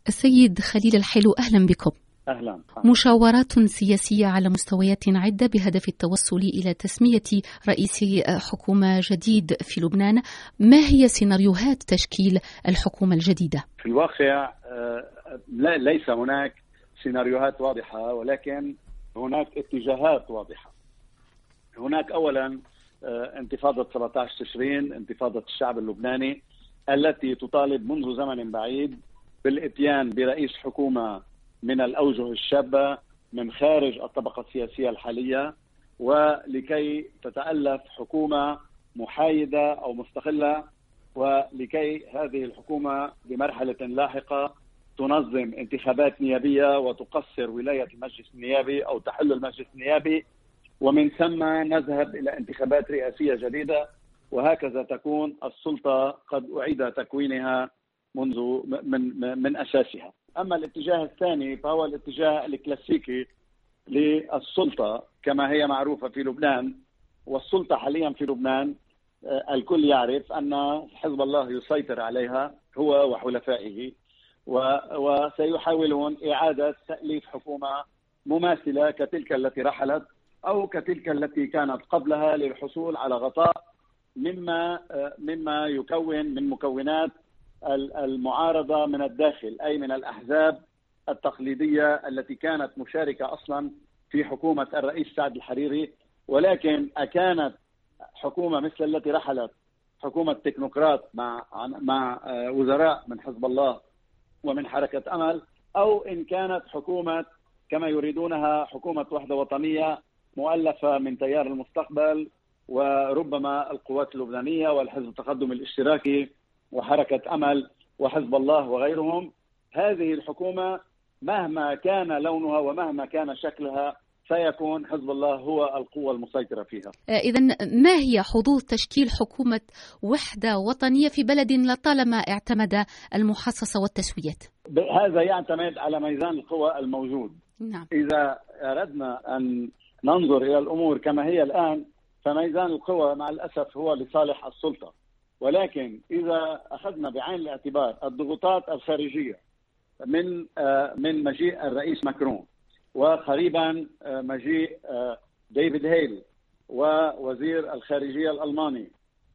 السيد خليل الحلو، أهلا بكم. أهلا. مشاورات سياسية على مستويات عدة بهدف التوصل إلى تسمية رئيس حكومة جديد في لبنان. ما هي سيناريوهات تشكيل الحكومة الجديدة؟ في الواقع ليس هناك سيناريوهات واضحة، ولكن هناك اتجاهات واضحة. هناك أولا انتفاضة 17 تشرين، انتفاضة الشعب اللبناني التي تطالب منذ زمن بعيد بالإتيان برئيس حكومة من الأوجه الشابة من خارج الطبقة السياسية الحالية، ولكي تتألف حكومة محايدة أو مستقلة، ولكي هذه الحكومة بمرحلة لاحقة تنظم انتخابات نيابية وتقصر ولاية المجلس النيابي أو تحل المجلس النيابي، ومن ثم نذهب إلى انتخابات رئاسية جديدة، وهكذا تكون السلطة قد أعيد تكوينها من أساسها. أما الاتجاه الثاني فهو الاتجاه الكلاسيكي للسلطة كما هي معروفة في لبنان. والسلطة حاليا في لبنان الكل يعرف أن حزب الله يسيطر عليها هو وحلفائه، وسيحاولون إعادة تأليف حكومة مماثلة كتلك التي رحلت أو كتلك التي كانت قبلها للحصول على غطاء مما يكون من مكونات المعارضة من الداخل، أي من الأحزاب التقليدية التي كانت مشاركة أصلا في حكومة الرئيس سعد الحريري. ولكن أكانت حكومة مثل التي رحلت حكومة تكنوقراط مع وزراء من حزب الله ومن حركة أمل، أو إن كانت حكومة كما يريدونها حكومة وحدة وطنية مؤلفة من تيار المستقبل وربما القوات اللبنانية والحزب التقدم الاشتراكي وحركة أمل وحزب الله وغيرهم. هذه الحكومة مهما كان لونها ومهما كان شكلها سيكون حزب الله هو القوة المسيطرة فيها. إذن ما هي حظوظ تشكيل حكومة وحدة وطنية في بلد لطالما اعتمد المحاصصة والتسويات؟ هذا يعتمد على ميزان القوى الموجود. نعم. إذا أردنا أن ننظر إلى الأمور كما هي الآن فميزان القوى مع الأسف هو لصالح السلطة، ولكن إذا أخذنا بعين الاعتبار الضغوطات الخارجية من مجيء الرئيس ماكرون وقريبا مجيء ديفيد هيل ووزير الخارجية الألماني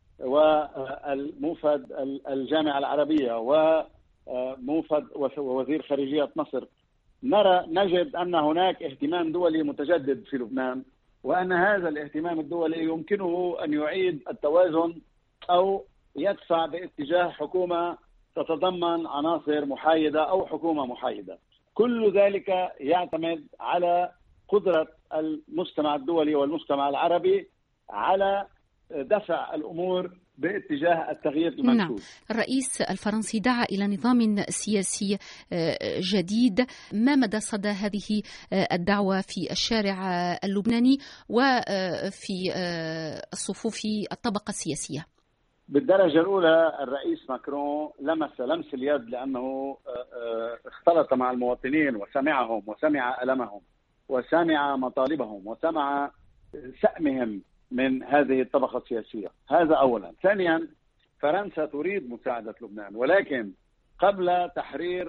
وموفد الجامعة العربية وموفد ووزير خارجية مصر، نجد أن هناك اهتمام دولي متجدد في لبنان، وأن هذا الاهتمام الدولي يمكنه أن يعيد التوازن أو يدفع باتجاه حكومة تتضمن عناصر محايدة أو حكومة محايدة. كل ذلك يعتمد على قدرة المجتمع الدولي والمجتمع العربي على دفع الأمور باتجاه التغيير المنشود. نعم. الرئيس الفرنسي دعا إلى نظام سياسي جديد. ما مدى صدى هذه الدعوة في الشارع اللبناني وفي صفوف الطبقة السياسية؟ بالدرجة الأولى الرئيس ماكرون لمس اليد، لأنه اختلط مع المواطنين وسمعهم وسمع ألمهم وسمع مطالبهم وسمع سأمهم من هذه الطبقة السياسية. هذا أولا. ثانيا، فرنسا تريد مساعدة لبنان، ولكن قبل تحرير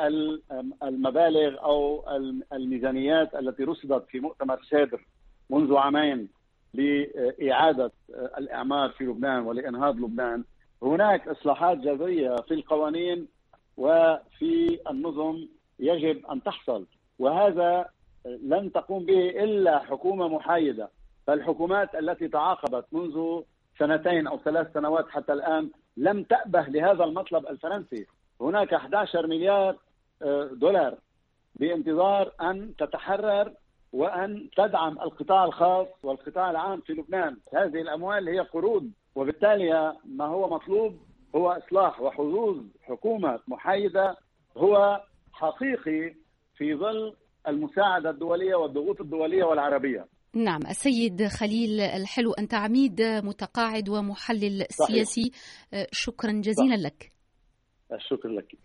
المبالغ أو الميزانيات التي رصدت في مؤتمر سادر منذ عامين لإعادة الإعمار في لبنان ولإنهاض لبنان، هناك إصلاحات جذرية في القوانين وفي النظم يجب أن تحصل، وهذا لن تقوم به إلا حكومة محايدة. فالحكومات التي تعاقبت منذ 2 أو 3 سنوات حتى الآن لم تأبه لهذا المطلب الفرنسي. هناك 11 مليار دولار بانتظار أن تتحرر وأن تدعم القطاع الخاص والقطاع العام في لبنان. هذه الأموال هي قروض، وبالتالي ما هو مطلوب هو إصلاح وحظوظ حكومة محايدة هو حقيقي في ظل المساعدة الدولية والضغوط الدولية والعربية. نعم. السيد خليل الحلو، أنت عميد متقاعد ومحلل سياسي. شكرا جزيلا لك. الشكر لك.